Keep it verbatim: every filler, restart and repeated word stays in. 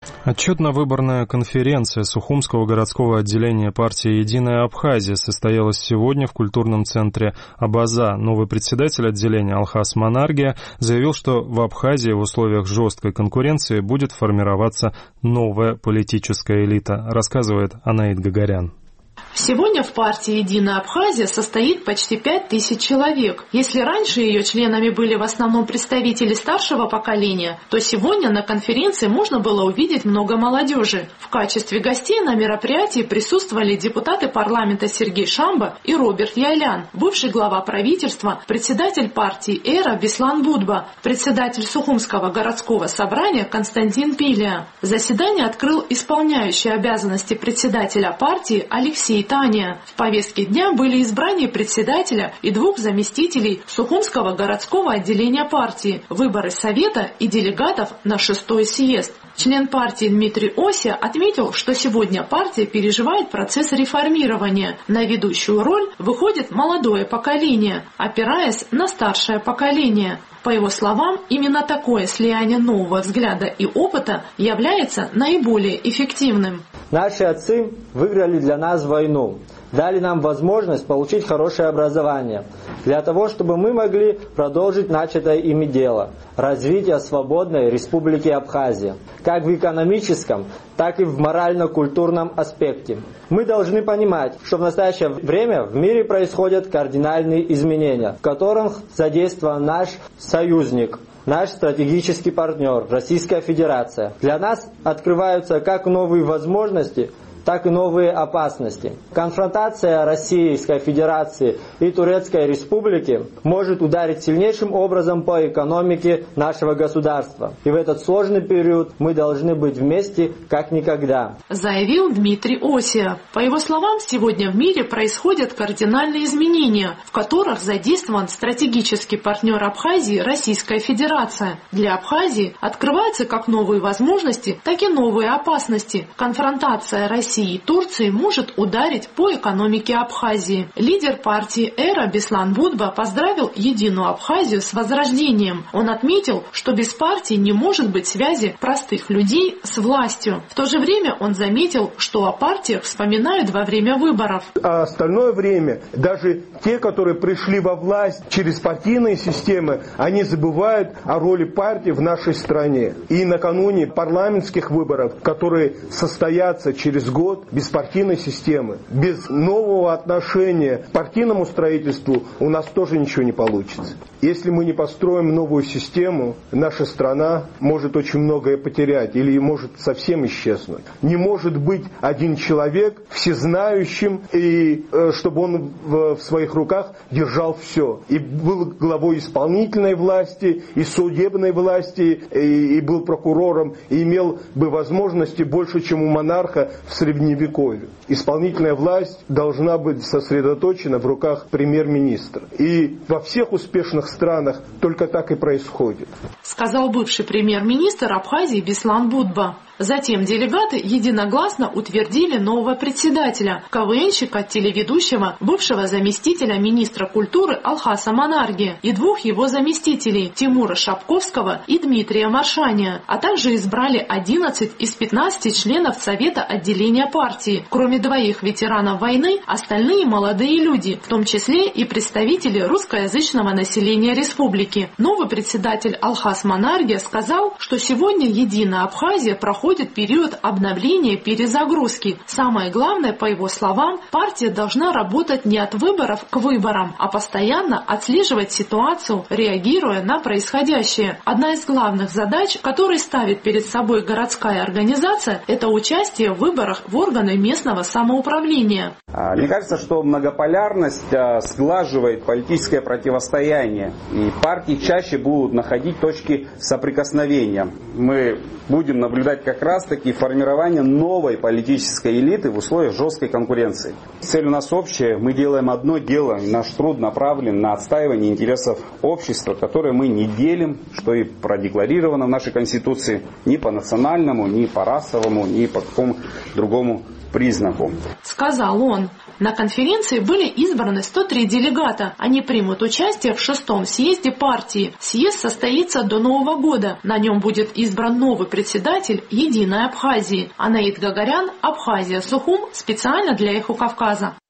Отчетно-выборная конференция Сухумского городского отделения партии «Единая Абхазия» состоялась сегодня в культурном центре Абаза. Новый председатель отделения Алхас Манаргия заявил, что в Абхазии в условиях жесткой конкуренции будет формироваться новая политическая элита, рассказывает Анаит Гагарян. Сегодня в партии «Единая Абхазия» состоит почти пять тысяч человек. Если раньше ее членами были в основном представители старшего поколения, то сегодня на конференции можно было увидеть много молодежи. В качестве гостей на мероприятии присутствовали депутаты парламента Сергей Шамба и Роберт Яйлян, бывший глава правительства, председатель партии «Эра» Беслан Будба, председатель Сухумского городского собрания Константин Пилия. Заседание открыл исполняющий обязанности председателя партии Алексей Таня. В повестке дня были избрания председателя и двух заместителей Сухумского городского отделения партии, выборы совета и делегатов на шестой съезд. Член партии Дмитрий Ося отметил, что сегодня партия переживает процесс реформирования. На ведущую роль выходит молодое поколение, опираясь на старшее поколение. По его словам, именно такое слияние нового взгляда и опыта является наиболее эффективным. Наши отцы выиграли для нас войну, дали нам возможность получить хорошее образование, для того, чтобы мы могли продолжить начатое ими дело – развитие свободной Республики Абхазия, как в экономическом, так и в морально-культурном аспекте. Мы должны понимать, что в настоящее время в мире происходят кардинальные изменения, в которых задействован наш союзник, наш стратегический партнер Российская Федерация. Для нас открываются как новые возможности, так и новые опасности. Конфронтация Российской Федерации и Турецкой Республики может ударить сильнейшим образом по экономике нашего государства. И в этот сложный период мы должны быть вместе как никогда. Заявил Дмитрий Осия. По его словам, сегодня в мире происходят кардинальные изменения, в которых задействован стратегический партнер Абхазии Российская Федерация. Для Абхазии открываются как новые возможности, так и новые опасности. Конфронтация России и Турции может ударить по экономике Абхазии. Лидер партии «Эра» Беслан Будба поздравил Единую Абхазию с возрождением. Он отметил, что без партии не может быть связи простых людей с властью. В то же время он заметил, что о партиях вспоминают во время выборов. А остальное время, даже те, которые пришли во власть через партийные системы, они забывают о роли партии в нашей стране. И накануне парламентских выборов, которые состоятся через год, без партийной системы, без нового отношения к партийному строительству у нас тоже ничего не получится. Если мы не построим новую систему, наша страна может очень многое потерять или может совсем исчезнуть. Не может быть один человек всезнающим, и чтобы он в своих руках держал все. И был главой исполнительной власти, и судебной власти, и, и был прокурором, и имел бы возможности больше, чем у монарха в средневековье. Исполнительная власть должна быть сосредоточена в руках премьер-министра. И во всех успешных странах только так и происходит. Сказал бывший премьер-министр Абхазии Беслан Будба. Затем делегаты единогласно утвердили нового председателя, КВНщика, телеведущего, бывшего заместителя министра культуры Алхаса Манаргия и двух его заместителей Тимура Шапковского и Дмитрия Маршания, а также избрали одиннадцать из пятнадцати членов Совета отделения партии. Кроме двоих ветеранов войны, остальные молодые люди, в том числе и представители русскоязычного населения республики. Новый председатель Алхас Манаргия сказал, что сегодня Единая Абхазия проходит Проходит период обновления, перезагрузки. Самое главное, по его словам, партия должна работать не от выборов к выборам, а постоянно отслеживать ситуацию, реагируя на происходящее. Одна из главных задач, которые ставит перед собой городская организация, это участие в выборах в органы местного самоуправления. Мне кажется, что многополярность сглаживает политическое противостояние, и партии чаще будут находить точки соприкосновения. Мы будем наблюдать как раз таки формирование новой политической элиты в условиях жесткой конкуренции. Цель у нас общая, мы делаем одно дело, и наш труд направлен на отстаивание интересов общества, которое мы не делим, что и продекларировано в нашей Конституции, ни по национальному, ни по расовому, ни по какому другому другому признаку. Сказал он. На конференции были избраны сто три делегата. Они примут участие в шестом съезде партии. Съезд состоится до Нового года. На нем будет избран новый председатель Единой Абхазии. Анаит Гагарян, Абхазия, Сухум, специально для Эхо Кавказа.